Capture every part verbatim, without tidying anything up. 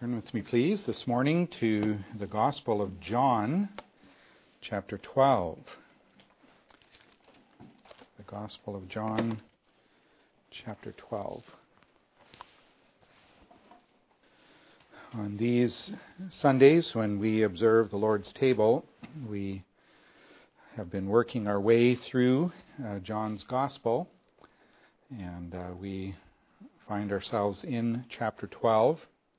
Turn with me, please, this morning to the Gospel of John, chapter twelve. The Gospel of John, chapter twelve. On these Sundays, when we observe the Lord's table, we have been working our way through uh, John's Gospel, and uh, we find ourselves in chapter twelve.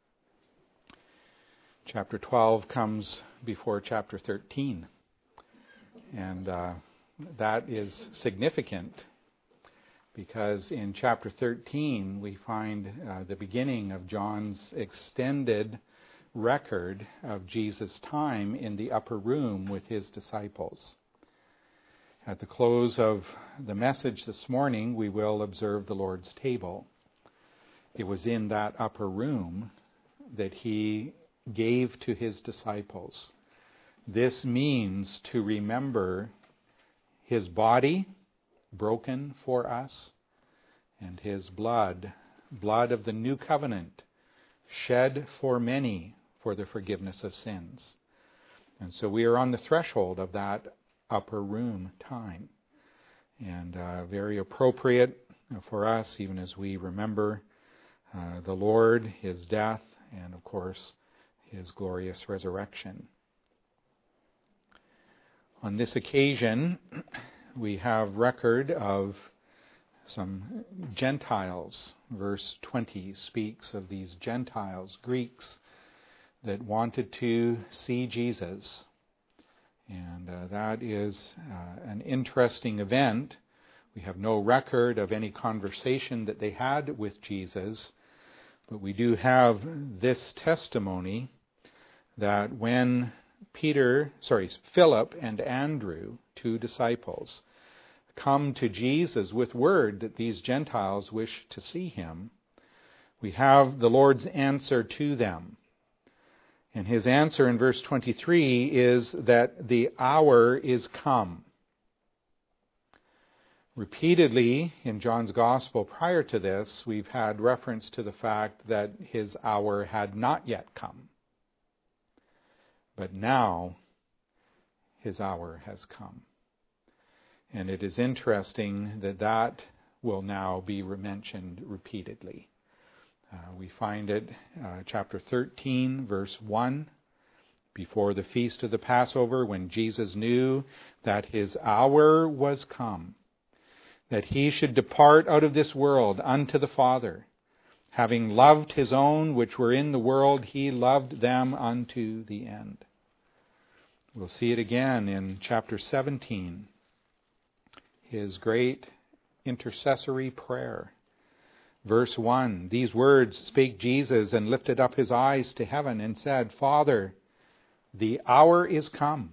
Chapter twelve comes before chapter thirteen, and uh, that is significant because in chapter thirteen we find uh, the beginning of John's extended record of Jesus' time in the upper room with his disciples. At the close of the message this morning, we will observe the Lord's table. It was in that upper room that he gave to his disciples. This means to remember his body broken for us and his blood, blood of the new covenant, shed for many for the forgiveness of sins. And so we are on the threshold of that upper room time. And uh, very appropriate for us, even as we remember uh, the Lord, his death, and of course, his glorious resurrection. On this occasion, we have record of some Gentiles. Verse twenty speaks of these Gentiles, Greeks, that wanted to see Jesus. And uh, that is uh, an interesting event. We have no record of any conversation that they had with Jesus, but we do have this testimony that when Peter, sorry, Philip and Andrew, two disciples, come to Jesus with word that these Gentiles wish to see him, we have the Lord's answer to them. And his answer in verse twenty-three is that the hour is come. Repeatedly in John's Gospel prior to this, we've had reference to the fact that his hour had not yet come. But now his hour has come. And it is interesting that that will now be mentioned repeatedly. Uh, we find it, uh, chapter thirteen, verse one, before the feast of the Passover, when Jesus knew that his hour was come, that he should depart out of this world unto the Father. Having loved his own which were in the world, he loved them unto the end. We'll see it again in chapter seventeen, his great intercessory prayer. Verse one, these words spake Jesus and lifted up his eyes to heaven and said, Father, the hour is come.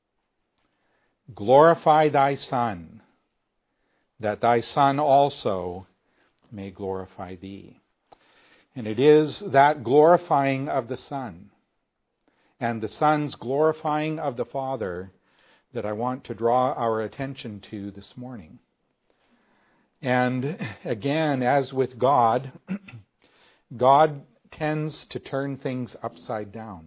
Glorify thy Son, that thy Son also may glorify thee. And it is that glorifying of the Son and the Son's glorifying of the Father that I want to draw our attention to this morning. And again, as with God, God tends to turn things upside down.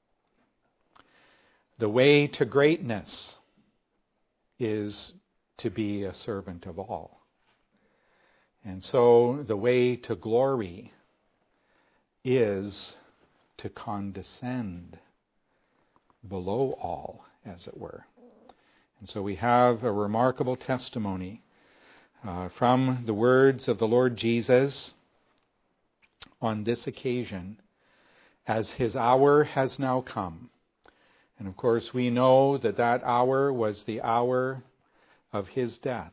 The way to greatness is to be a servant of all. And so the way to glory is to condescend below all, as it were. And so we have a remarkable testimony uh, from the words of the Lord Jesus on this occasion, as his hour has now come. And of course we know that that hour was the hour of his death.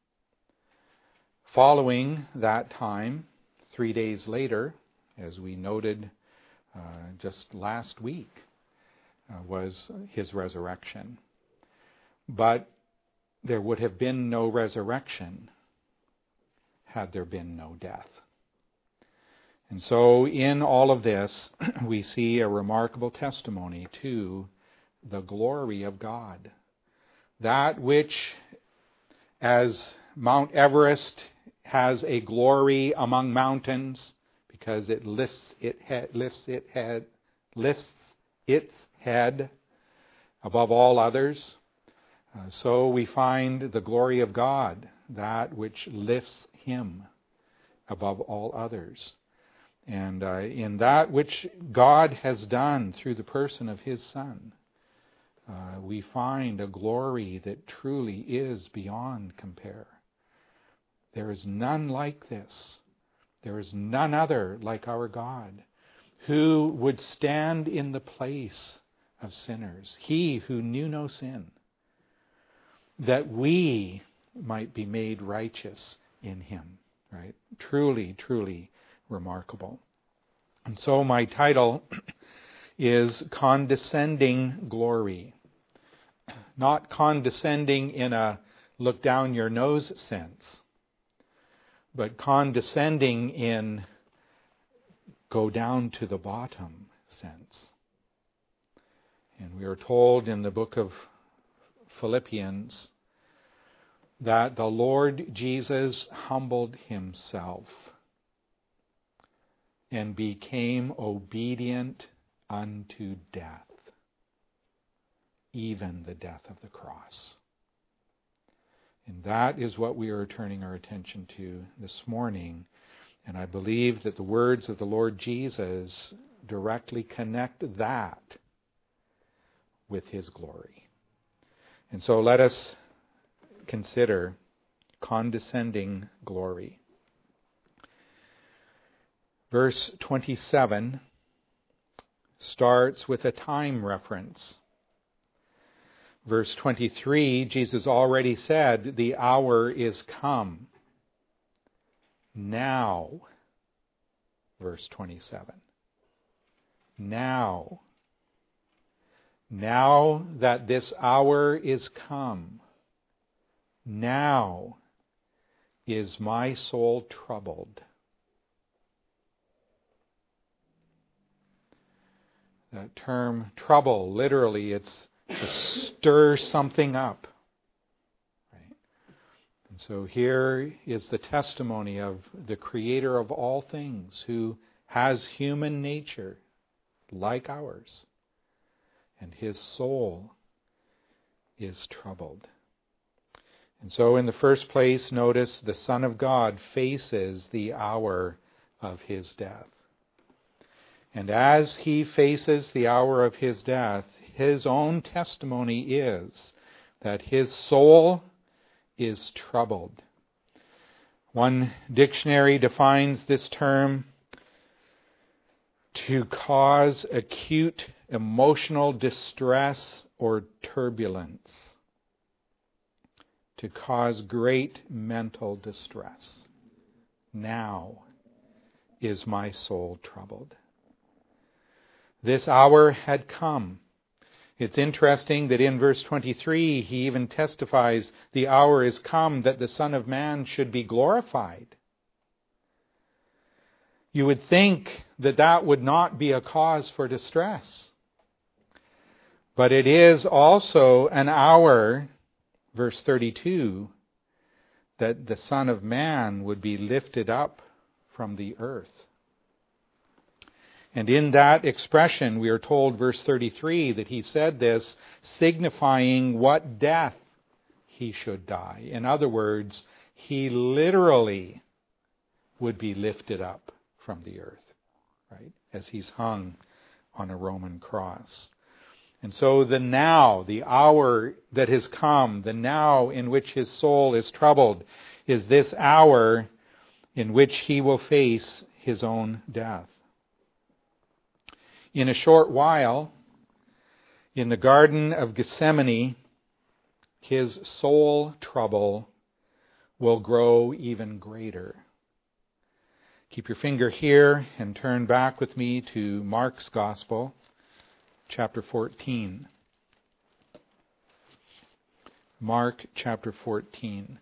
Following that time, three days later, as we noted uh, just last week, uh, was his resurrection. But there would have been no resurrection had there been no death. And so in all of this, we see a remarkable testimony to the glory of God. That which, as Mount Everest has a glory among mountains, because it lifts it head, lifts it head, lifts its head above all others. Uh, so we find the glory of God, that which lifts Him above all others. And uh, in that which God has done through the person of His Son, uh, we find a glory that truly is beyond compare. There is none like this. There is none other like our God, who would stand in the place of sinners, He who knew no sin, that we might be made righteous in Him. Right? Truly, truly remarkable. And so my title is Condescending Glory. Not condescending in a look down your nose sense, but condescending in go down to the bottom sense. And we are told in the book of Philippians that the Lord Jesus humbled Himself and became obedient unto death, even the death of the cross. And that is what we are turning our attention to this morning. And I believe that the words of the Lord Jesus directly connect that with His glory. And so let us consider condescending glory. Verse twenty-seven starts with a time reference. Verse twenty-three, Jesus already said, the hour is come. Now, verse twenty-seven. Now, now that this hour is come, now is my soul troubled. That term trouble, literally, it's to stir something up. Right? And so here is the testimony of the Creator of all things, who has human nature like ours, and His soul is troubled. And so in the first place, notice the Son of God faces the hour of His death. And as He faces the hour of His death, His own testimony is that His soul is troubled. One dictionary defines this term to cause acute emotional distress or turbulence. To cause great mental distress. Now is my soul troubled. This hour had come. It's interesting that in verse twenty-three, he even testifies, the hour is come that the Son of Man should be glorified. You would think that that would not be a cause for distress. But it is also an hour, verse thirty-two, that the Son of Man would be lifted up from the earth. And in that expression, we are told, verse thirty-three, that He said this, signifying what death He should die. In other words, He literally would be lifted up from the earth, right? As He's hung on a Roman cross. And so the now, the hour that has come, the now in which His soul is troubled, is this hour in which He will face His own death. In a short while, in the Garden of Gethsemane, His soul trouble will grow even greater. Keep your finger here and turn back with me to Mark's Gospel, chapter fourteen. Mark chapter fourteen.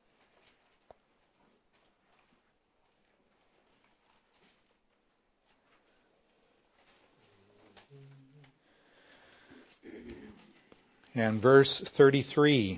And verse thirty-three,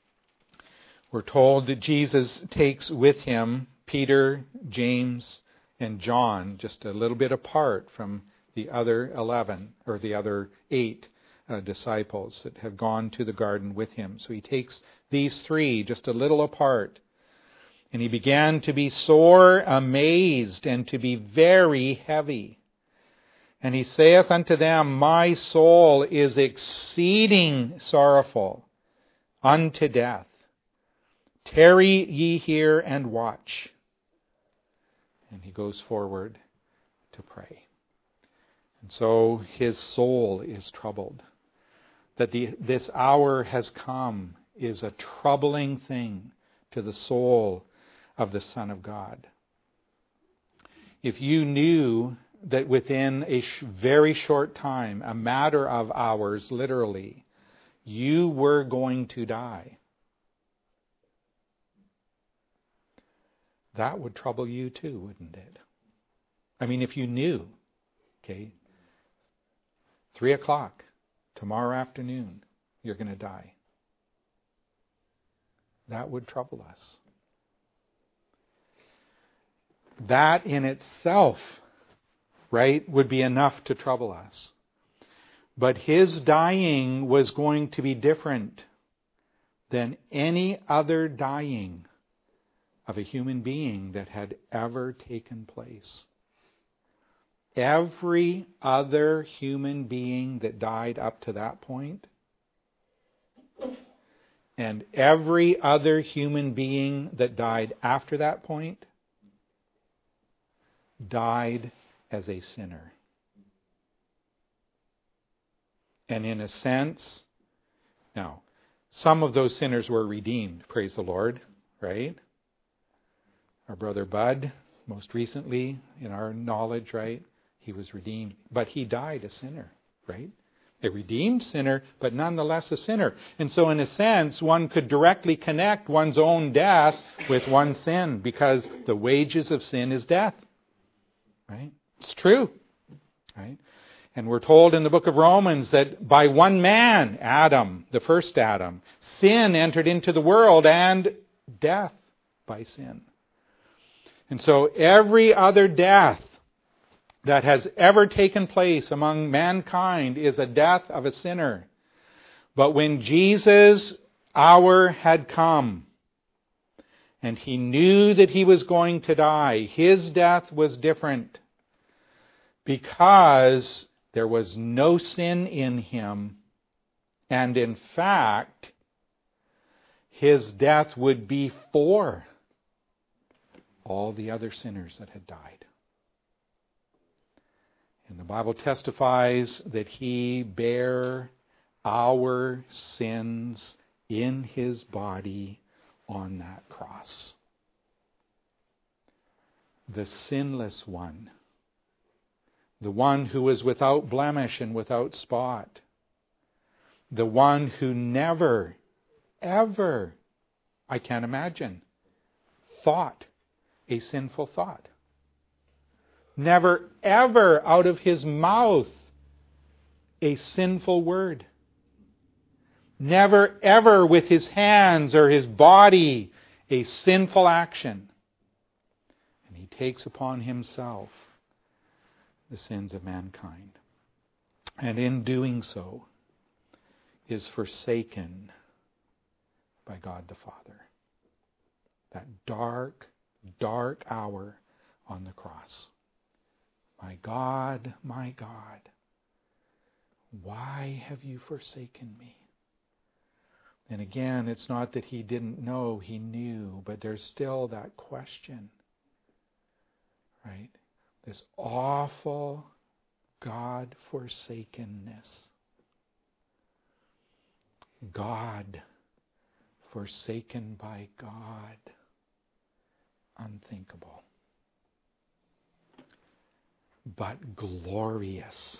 we're told that Jesus takes with Him Peter, James, and John just a little bit apart from the other eleven, or the other eight uh, disciples that have gone to the garden with him. So he takes these three just a little apart. And he began to be sore amazed and to be very heavy. And he saith unto them, My soul is exceeding sorrowful unto death. Tarry ye here and watch. And he goes forward to pray. And so his soul is troubled. That the, this hour has come is a troubling thing to the soul of the Son of God. If you knew that within a sh- very short time, a matter of hours, literally, you were going to die, that would trouble you too, wouldn't it? I mean, if you knew, okay, three o'clock tomorrow afternoon, you're going to die, that would trouble us. That in itself, right, would be enough to trouble us. But his dying was going to be different than any other dying of a human being that had ever taken place. Every other human being that died up to that point, and every other human being that died after that point, died as a sinner. And in a sense, now, some of those sinners were redeemed, praise the Lord, right? Our brother Bud, most recently, in our knowledge, right? He was redeemed. But he died a sinner, right? A redeemed sinner, but nonetheless a sinner. And so in a sense, one could directly connect one's own death with one's sin, because the wages of sin is death. Right? It's true. Right? And we're told in the book of Romans that by one man, Adam, the first Adam, sin entered into the world, and death by sin. And so every other death that has ever taken place among mankind is a death of a sinner. But when Jesus' hour had come, and he knew that he was going to die, his death was different, because there was no sin in him. And in fact, his death would be for all the other sinners that had died. And the Bible testifies that he bare our sins in his body on that cross. The sinless one. The one who was without blemish and without spot. The one who never, ever, I can't imagine, thought a sinful thought. Never, ever out of his mouth a sinful word. Never, ever with his hands or his body a sinful action. And he takes upon himself the sins of mankind. And in doing so, is forsaken by God the Father. That dark, dark hour on the cross. My God, my God, why have you forsaken me? And again, it's not that he didn't know, he knew, but there's still that question. Right? This awful God-forsakenness. God forsaken by God. Unthinkable. But glorious.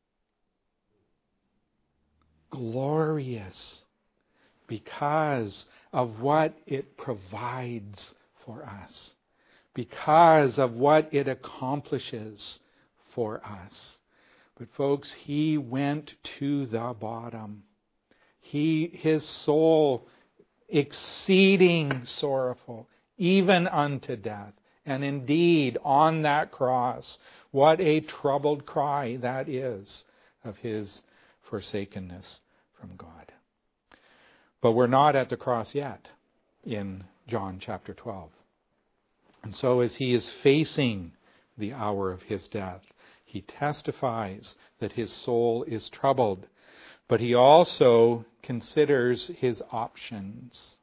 Glorious. Because of what it provides for us. Because of what it accomplishes for us. But folks, he went to the bottom. He, his soul, exceeding sorrowful, even unto death. And indeed, on that cross, what a troubled cry that is of his forsakenness from God. But we're not at the cross yet in John chapter twelve. And so as he is facing the hour of his death, he testifies that his soul is troubled, but he also considers his options.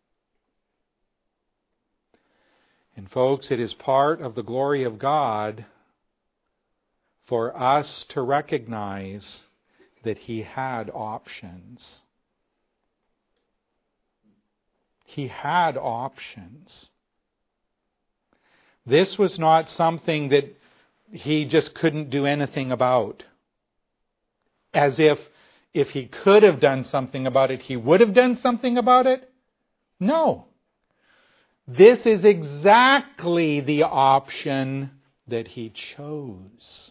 And folks, it is part of the glory of God for us to recognize that he had options. He had options. This was not something that he just couldn't do anything about. As if if he could have done something about it, he would have done something about it? No. This is exactly the option that he chose.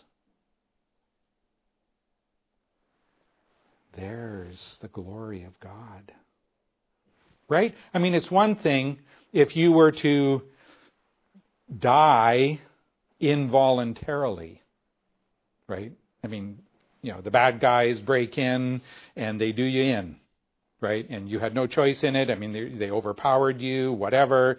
There's the glory of God. Right? I mean, it's one thing if you were to die involuntarily. Right? I mean, you know, the bad guys break in and they do you in. Right? And you had no choice in it. I mean, they, they overpowered you, whatever.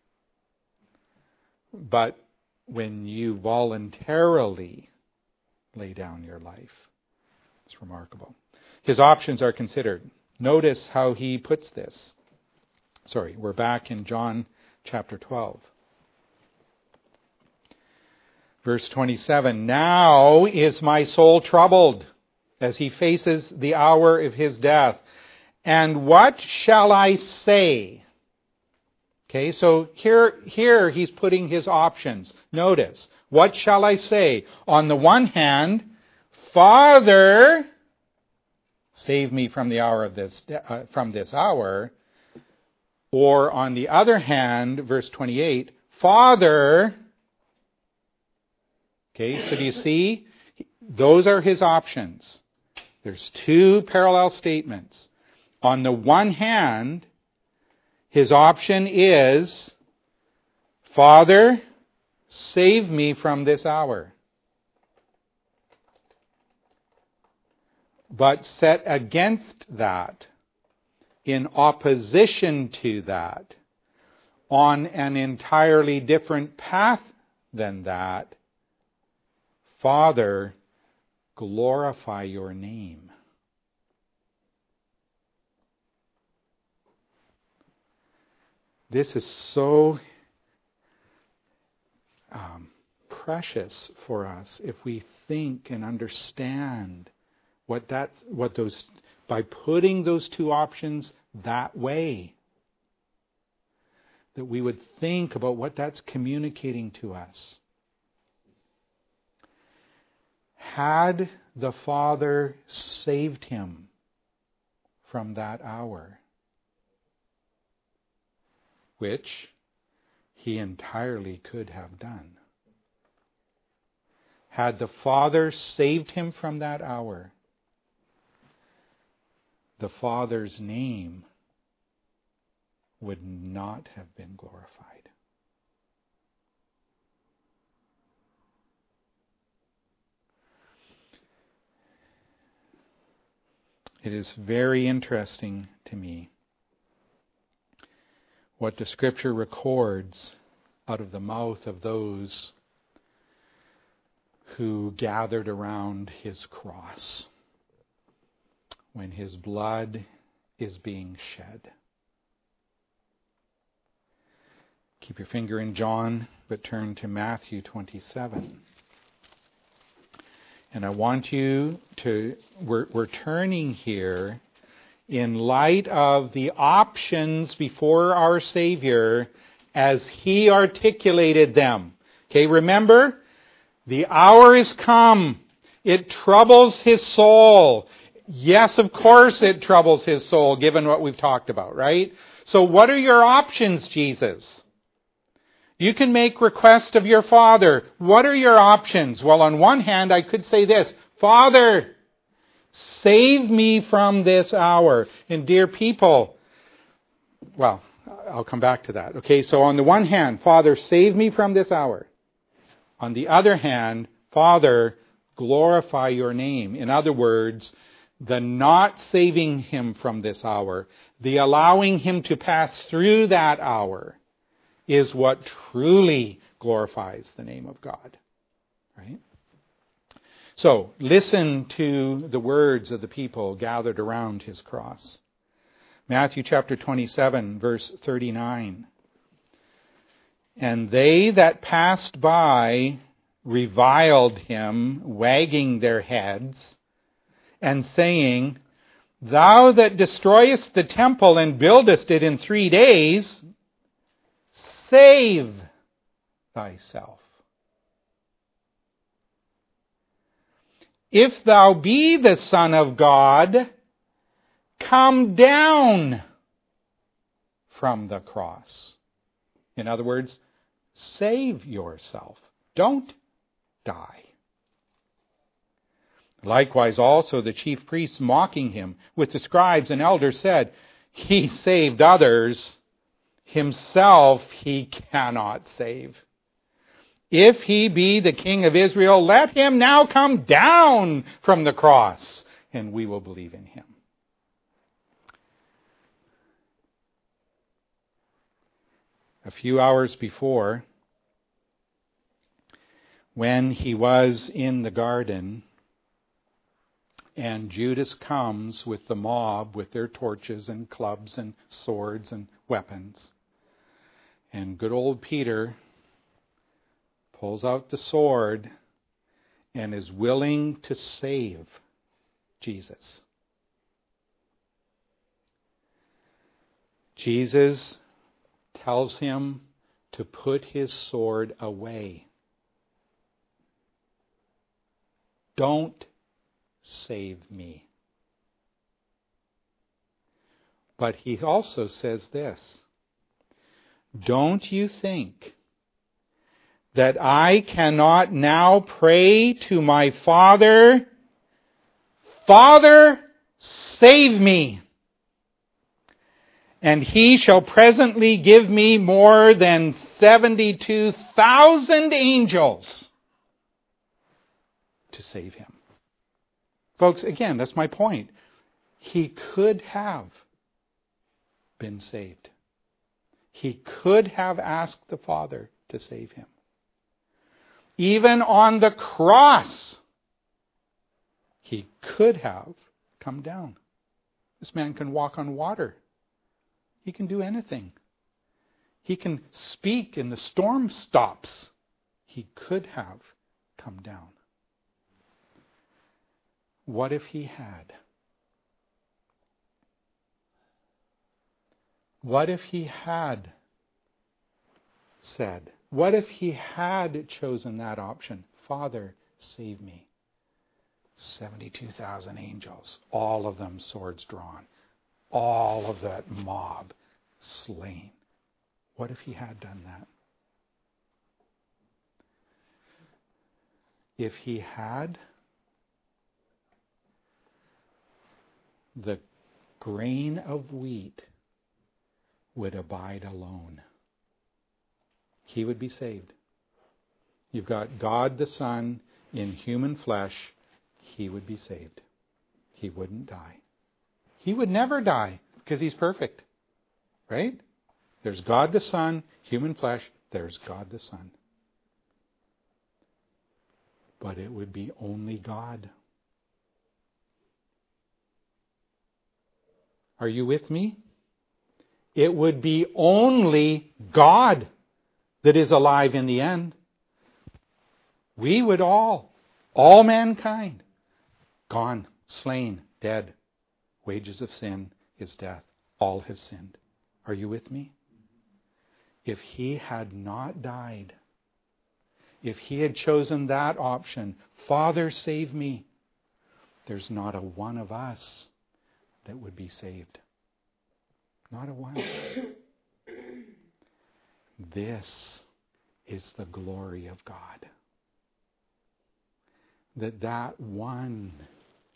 But when you voluntarily lay down your life, it's remarkable. His options are considered. Notice how he puts this. Sorry, we're back in John chapter twelve. Verse twenty-seven, now is my soul troubled as he faces the hour of his death. And what shall I say? Okay, so here, here he's putting his options. Notice, what shall I say? On the one hand, Father, save me from the hour of this, uh, from this hour. Or on the other hand, verse twenty-eight, Father, okay, so do you see? Those are his options. There's two parallel statements. On the one hand, his option is, Father, save me from this hour. But set against that, in opposition to that, on an entirely different path than that, Father, glorify your name. This is so um, precious for us if we think and understand what that, what those, by putting those two options that way, that we would think about what that's communicating to us. Had the Father saved him from that hour, which he entirely could have done. Had the Father saved him from that hour, the Father's name would not have been glorified. It is very interesting to me what the Scripture records out of the mouth of those who gathered around his cross when his blood is being shed. Keep your finger in John, but turn to Matthew twenty-seven. And I want you to, we're, we're turning here in light of the options before our Savior as he articulated them. Okay, remember? The hour is come. It troubles his soul. Yes, of course it troubles his soul, given what we've talked about, right? So what are your options, Jesus? You can make request of your Father. What are your options? Well, on one hand, I could say this, Father, save me from this hour. And dear people, well, I'll come back to that. Okay, so on the one hand, Father, save me from this hour. On the other hand, Father, glorify your name. In other words, the not saving him from this hour, the allowing him to pass through that hour, is what truly glorifies the name of God. Right? So, listen to the words of the people gathered around his cross. Matthew chapter twenty-seven, verse thirty-nine. And they that passed by reviled him, wagging their heads, and saying, Thou that destroyest the temple and buildest it in three days, save thyself. If thou be the Son of God, come down from the cross. In other words, save yourself. Don't die. Likewise also the chief priests, mocking him with the scribes and elders, said, He saved others, himself he cannot save. If he be the King of Israel, let him now come down from the cross, and we will believe in him. A few hours before, when he was in the garden, and Judas comes with the mob with their torches and clubs and swords and weapons, and good old Peter pulls out the sword and is willing to save Jesus. Jesus tells him to put his sword away. Don't save me. But he also says this, Don't you think that I cannot now pray to my Father, Father, save me, and he shall presently give me more than seventy-two thousand angels to save him. Folks, again, that's my point. He could have been saved. He could have asked the Father to save him. Even on the cross, he could have come down. This man can walk on water. He can do anything. He can speak and the storm stops. He could have come down. What if he had? What if he had said, what if he had chosen that option? Father, save me. seventy-two thousand angels, all of them swords drawn, all of that mob slain. What if he had done that? If he had, the grain of wheat would abide alone. He would be saved. You've got God the Son in human flesh. He would be saved. He wouldn't die. He would never die because he's perfect. Right? There's God the Son, human flesh. There's God the Son. But it would be only God. Are you with me? It would be only God that is alive in the end. We would all, all mankind, gone, slain, dead. Wages of sin is death. All have sinned. Are you with me? If he had not died, if he had chosen that option, Father, save me, there's not a one of us that would be saved. Not a one. This is the glory of God. That that one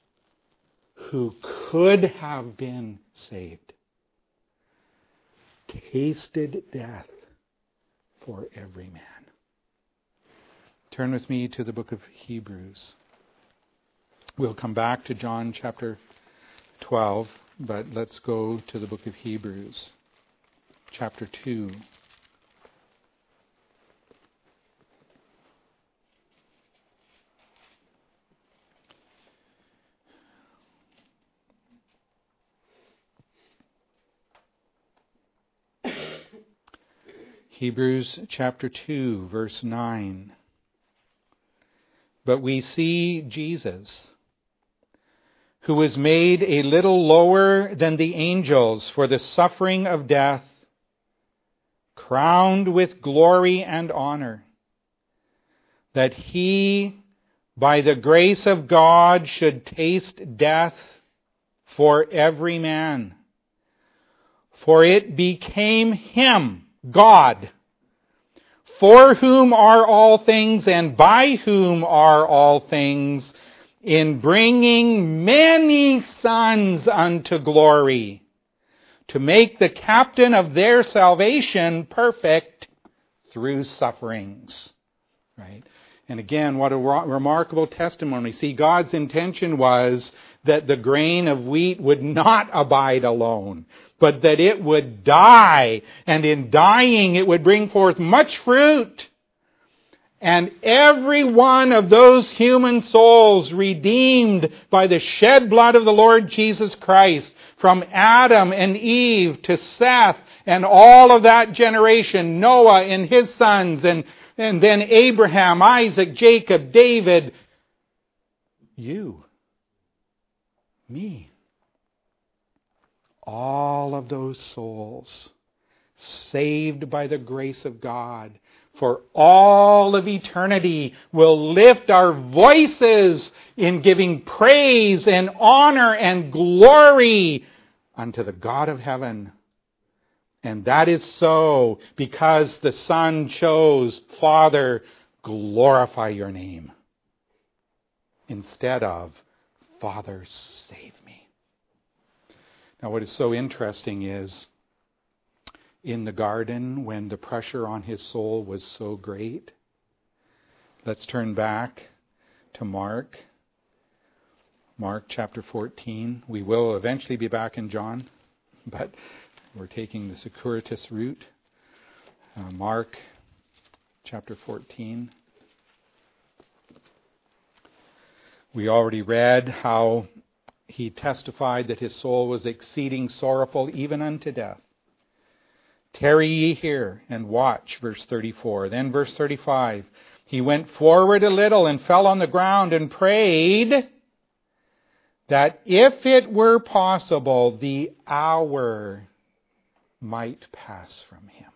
who could have been saved tasted death for every man. Turn with me to the book of Hebrews. We'll come back to John chapter twelve, but let's go to the book of Hebrews, chapter two. Hebrews chapter two, verse nine. But we see Jesus, who was made a little lower than the angels for the suffering of death, crowned with glory and honor, that he, by the grace of God, should taste death for every man. For it became him, God, for whom are all things and by whom are all things, in bringing many sons unto glory, to make the captain of their salvation perfect through sufferings. Right? And again, what a remarkable testimony. See, God's intention was that the grain of wheat would not abide alone, but that it would die, and in dying it would bring forth much fruit. And every one of those human souls redeemed by the shed blood of the Lord Jesus Christ, from Adam and Eve to Seth and all of that generation, Noah and his sons, and, and then Abraham, Isaac, Jacob, David, you, me. All of those souls saved by the grace of God for all of eternity will lift our voices in giving praise and honor and glory unto the God of heaven. And that is so because the Son chose, Father, glorify your name, instead of, Father, save me. Now, what is so interesting is, in the garden, when the pressure on his soul was so great, let's turn back to Mark. Mark chapter fourteen. We will eventually be back in John, but we're taking the circuitous route. Uh, Mark chapter fourteen. We already read how he testified that his soul was exceeding sorrowful even unto death. Tarry ye here and watch, verse thirty-four. Then verse thirty-five. He went forward a little and fell on the ground and prayed that if it were possible, the hour might pass from him.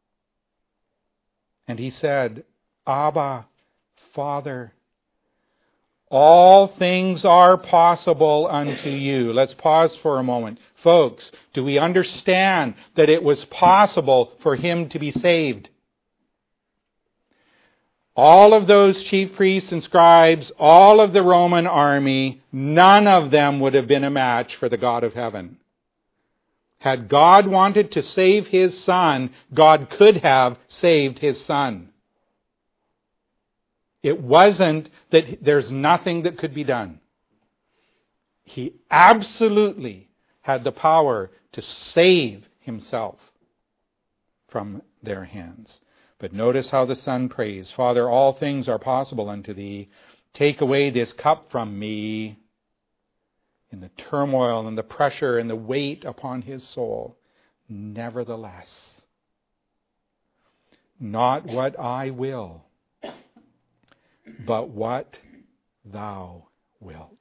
And he said, Abba, Father, all things are possible unto you. Let's pause for a moment. Folks, do we understand that it was possible for him to be saved? All of those chief priests and scribes, all of the Roman army, none of them would have been a match for the God of heaven. Had God wanted to save his Son, God could have saved his Son. It wasn't that there's nothing that could be done. He absolutely had the power to save himself from their hands. But notice how the Son prays, Father, all things are possible unto thee. Take away this cup from me. In the turmoil and the pressure and the weight upon his soul. Nevertheless, not what I will, but what thou wilt.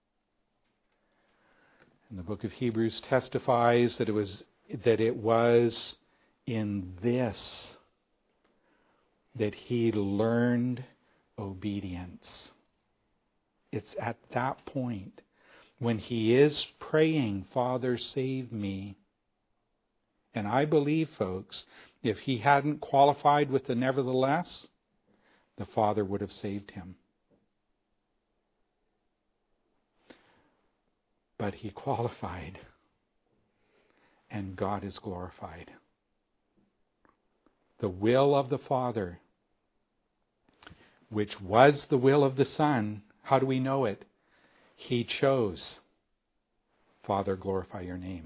And the book of Hebrews testifies that it was that it was in this that he learned obedience. It's at that point when he is praying, Father, save me. And I believe, folks, if he hadn't qualified with the nevertheless, the Father would have saved him. But he qualified, and God is glorified. the will of the Father, which was the will of the Son. How do we know it? He chose, Father, glorify your name.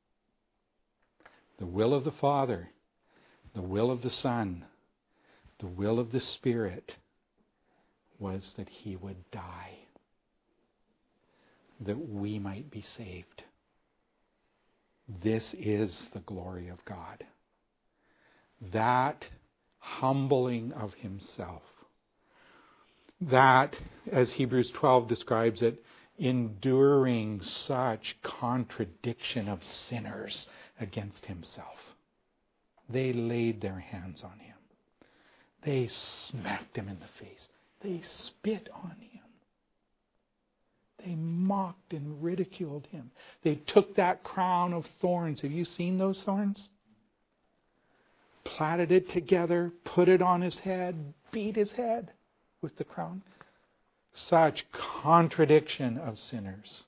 The will of the Father, the will of the Son, the will of the Spirit was that he would die, that we might be saved. This is the glory of God. That humbling of himself. That, as Hebrews twelve describes it, enduring such contradiction of sinners against himself. They laid their hands on him. They smacked him in the face. They spit on him. They mocked and ridiculed him. They took that crown of thorns. Have you seen those thorns? Plaited it together, put it on his head, beat his head with the crown. Such contradiction of sinners.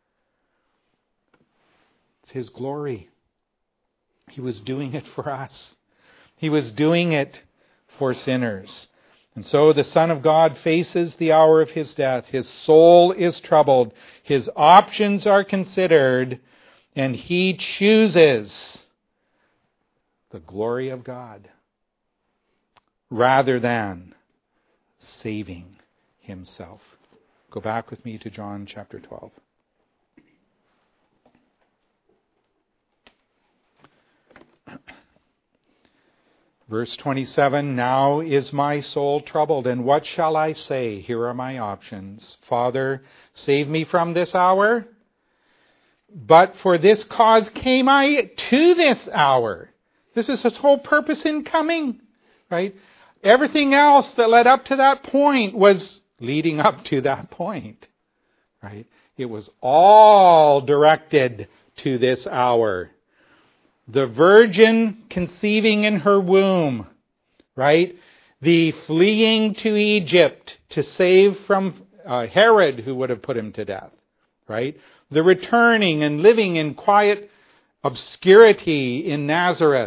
It's his glory. He was doing it for us. He was doing it for sinners. And so the Son of God faces the hour of his death. His soul is troubled. His options are considered. And he chooses the glory of God rather than saving himself. Go back with me to John chapter twelve. Verse twenty-seven, now is my soul troubled, and what shall I say? Here are my options. Father, save me from this hour. But for this cause came I to this hour. This is his whole purpose in coming, right? Everything else that led up to that point was leading up to that point, right? It was all directed to this hour. The virgin conceiving in her womb, right? The fleeing to Egypt to save from uh, Herod, who would have put him to death, right? The returning and living in quiet obscurity in Nazareth.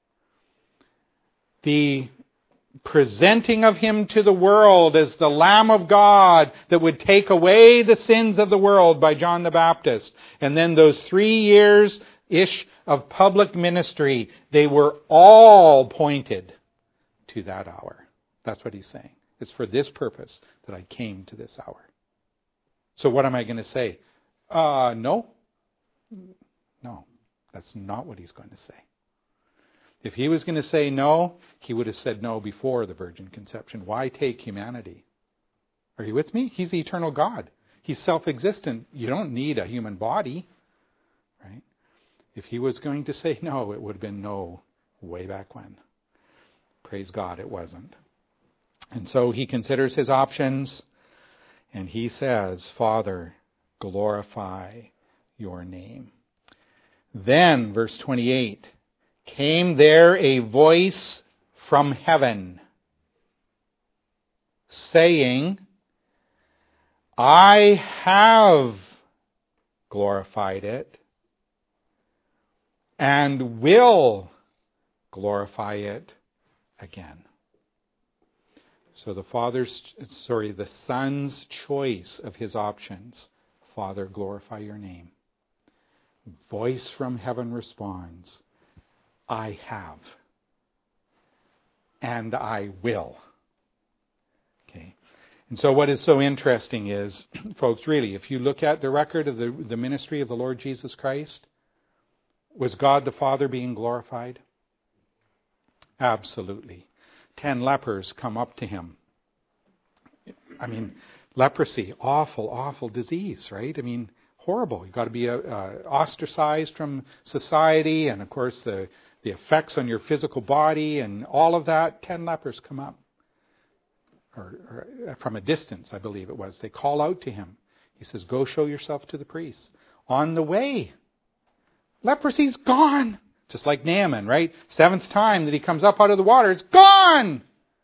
The presenting of him to the world as the Lamb of God that would take away the sins of the world by John the Baptist. And then those three years ish of public ministry, they were all pointed to that hour. That's what he's saying. It's for this purpose that I came to this hour. So what am I going to say? Uh, no. No, that's not what he's going to say. If he was going to say no, he would have said no before the virgin conception. Why take humanity? Are you with me? He's the eternal God. He's self-existent. You don't need a human body, right? If he was going to say no, it would have been no way back when. Praise God, it wasn't. And so he considers his options, and he says, Father, glorify your name. Then, verse twenty-eight, came there a voice from heaven, saying, I have glorified it, and will glorify it again. So the Father's, sorry, the Son's choice of his options. Father, glorify your name. Voice from heaven responds, I have, and I will. Okay. And so what is so interesting is, folks, really, if you look at the record of the, the ministry of the Lord Jesus Christ, was God the Father being glorified? Absolutely. Ten lepers come up to him. I mean, leprosy, awful, awful disease, right? I mean, horrible. You've got to be uh, uh, ostracized from society, and of course the, the effects on your physical body and all of that. Ten lepers come up. Or, or from a distance, I believe it was. They call out to him. He says, go show yourself to the priests. On the way, leprosy's gone. Just like Naaman, right? Seventh time that he comes up out of the water, it's gone.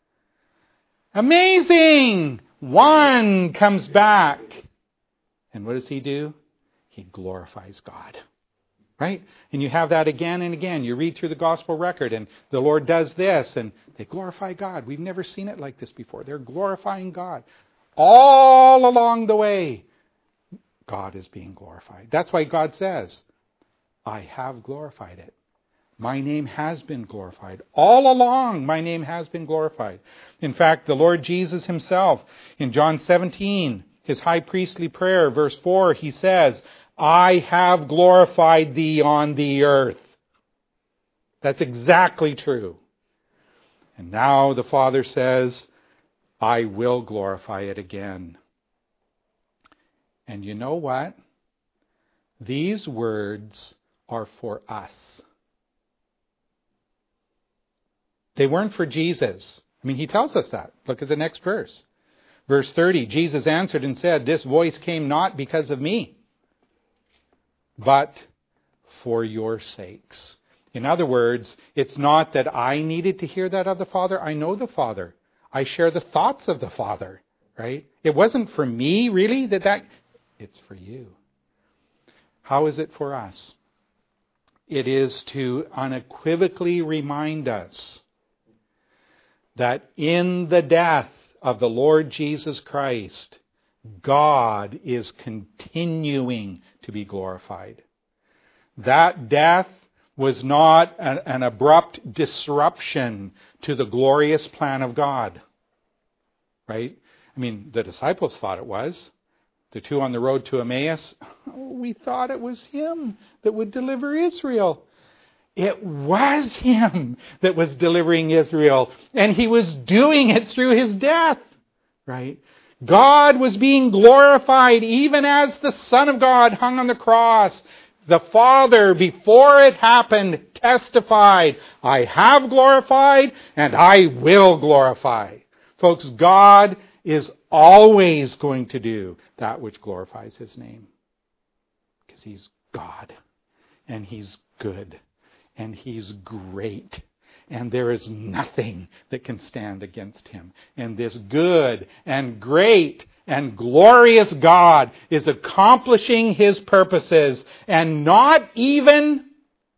Amazing. One comes back. And what does he do? He glorifies God. Right? And you have that again and again. You read through the gospel record and the Lord does this and they glorify God. We've never seen it like this before. They're glorifying God. All along the way, God is being glorified. That's why God says, I have glorified it. My name has been glorified. All along, my name has been glorified. In fact, the Lord Jesus himself, in John seventeen, his high priestly prayer, verse four, he says, I have glorified thee on the earth. That's exactly true. And now the Father says, I will glorify it again. And you know what? These words are for us. They weren't for Jesus. I mean, he tells us that. Look at the next verse. Verse thirty, Jesus answered and said, this voice came not because of me, but for your sakes. In other words, it's not that I needed to hear that of the Father. I know the Father. I share the thoughts of the Father, right? It wasn't for me, really, that that... It's for you. How is it for us? It is to unequivocally remind us that in the death of the Lord Jesus Christ, God is continuing to be glorified. That death was not an, an abrupt disruption to the glorious plan of God. Right? I mean, the disciples thought it was. The two on the road to Emmaus, oh, we thought it was him that would deliver Israel. It was him that was delivering Israel, and he was doing it through his death. Right? God was being glorified even as the Son of God hung on the cross. The Father, before it happened, testified, I have glorified and I will glorify. Folks, God is always going to do that which glorifies his name. Because he's God. And he's good. And he's great. And there is nothing that can stand against him. And this good and great and glorious God is accomplishing his purposes. And not even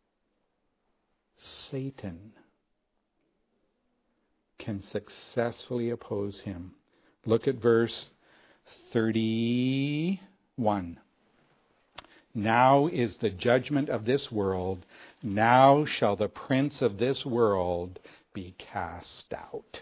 Satan can successfully oppose him. Look at verse thirty-one. Now is the judgment of this world. Now shall the prince of this world be cast out.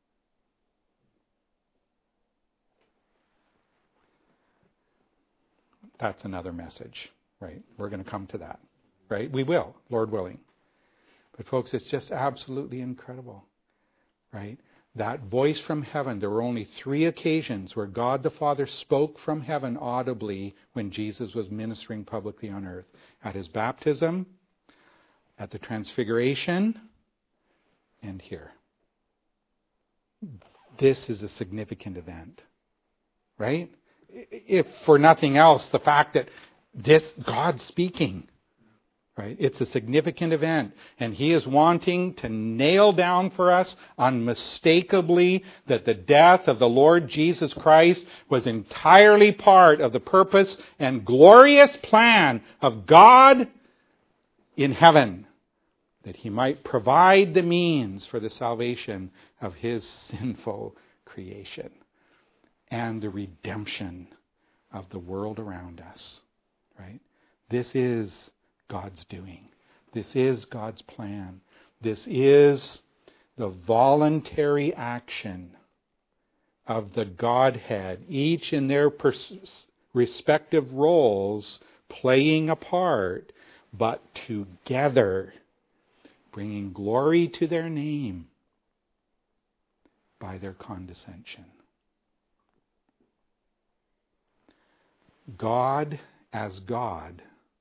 That's another message, right? We're going to come to that, right? We will, Lord willing. But folks, it's just absolutely incredible, right? That voice from heaven, there were only three occasions where God the Father spoke from heaven audibly when Jesus was ministering publicly on earth. At his baptism, at the transfiguration, and here. This is a significant event, right? If for nothing else, the fact that this, God's speaking, right? It's a significant event. And he is wanting to nail down for us unmistakably that the death of the Lord Jesus Christ was entirely part of the purpose and glorious plan of God in heaven, that he might provide the means for the salvation of his sinful creation and the redemption of the world around us, right? This is God's doing. This is God's plan. This is the voluntary action of the Godhead, each in their pers- respective roles playing a part, but together bringing glory to their name by their condescension. God as God,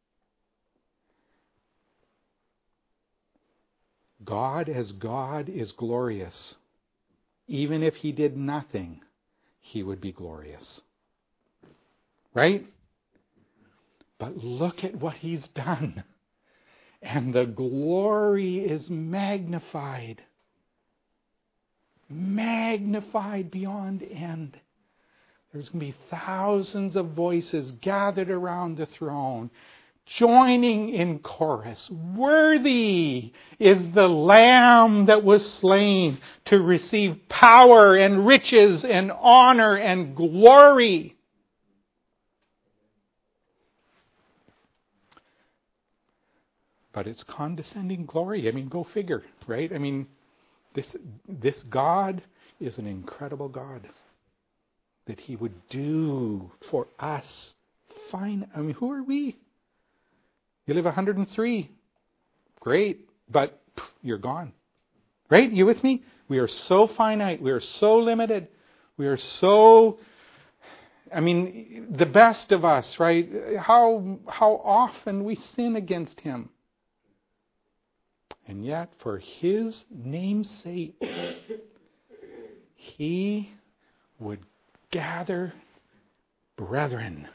God as God is glorious. Even if he did nothing, he would be glorious. Right? But look at what he's done. And the glory is magnified. Magnified beyond end. There's going to be thousands of voices gathered around the throne, joining in chorus. Worthy is the Lamb that was slain to receive power and riches and honor and glory. But it's condescending glory. I mean, go figure, right? I mean, this this God is an incredible God. That He would do for us fine. I mean, who are we? You live one hundred three. Great, but pff, you're gone. Right? You with me? We are so finite. We are so limited. We are so, I mean, the best of us, right? How, how often we sin against Him. And yet, for His name's sake, He would gather brethren,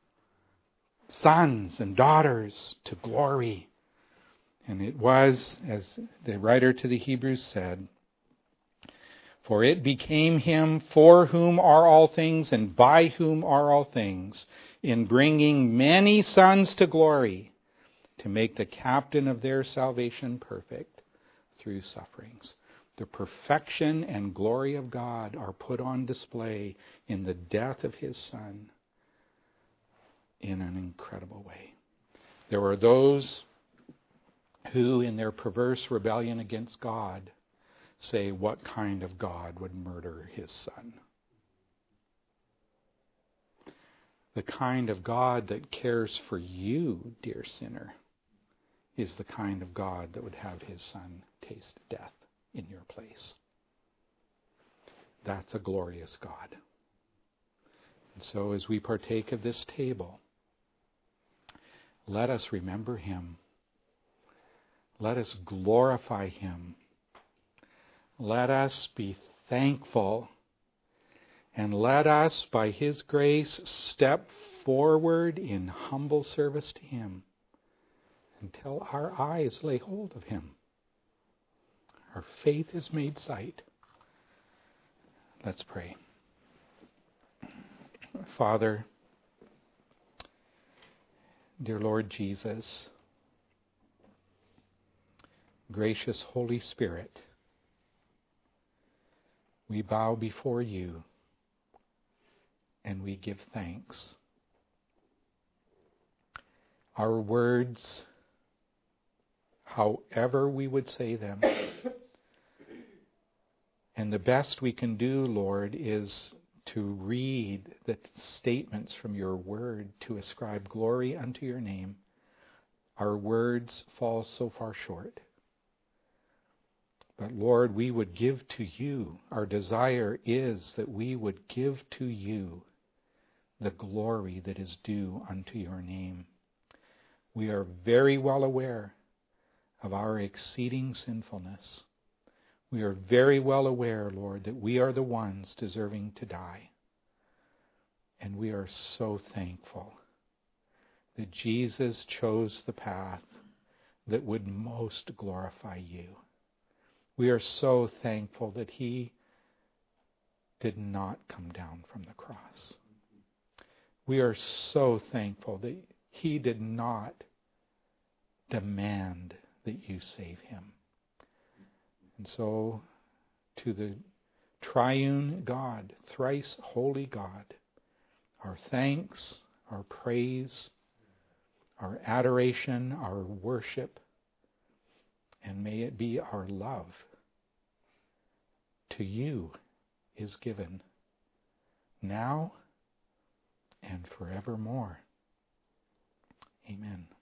sons and daughters to glory. And it was, as the writer to the Hebrews said, for it became Him for whom are all things and by whom are all things, in bringing many sons to glory, to make the captain of their salvation perfect through sufferings. The perfection and glory of God are put on display in the death of His Son in an incredible way. There were those who, in their perverse rebellion against God, say, what kind of God would murder His Son? The kind of God that cares for you, dear sinner, is the kind of God that would have His Son taste death in your place. That's a glorious God. And so as we partake of this table, let us remember Him. Let us glorify Him. Let us be thankful. And let us, by His grace, step forward in humble service to Him until our eyes lay hold of Him. Our faith is made sight. Let's pray. Father, dear Lord Jesus, gracious Holy Spirit, we bow before You and we give thanks. Our words, however we would say them, and the best we can do, Lord, is to read the statements from Your Word to ascribe glory unto Your name. Our words fall so far short. But Lord, we would give to You. Our desire is that we would give to You the glory that is due unto Your name. We are very well aware of our exceeding sinfulness. We are very well aware, Lord, that we are the ones deserving to die. And we are so thankful that Jesus chose the path that would most glorify You. We are so thankful that He did not come down from the cross. We are so thankful that He did not demand that You save Him. And so, to the triune God, thrice holy God, our thanks, our praise, our adoration, our worship, and may it be our love to You is given now and forevermore. Amen.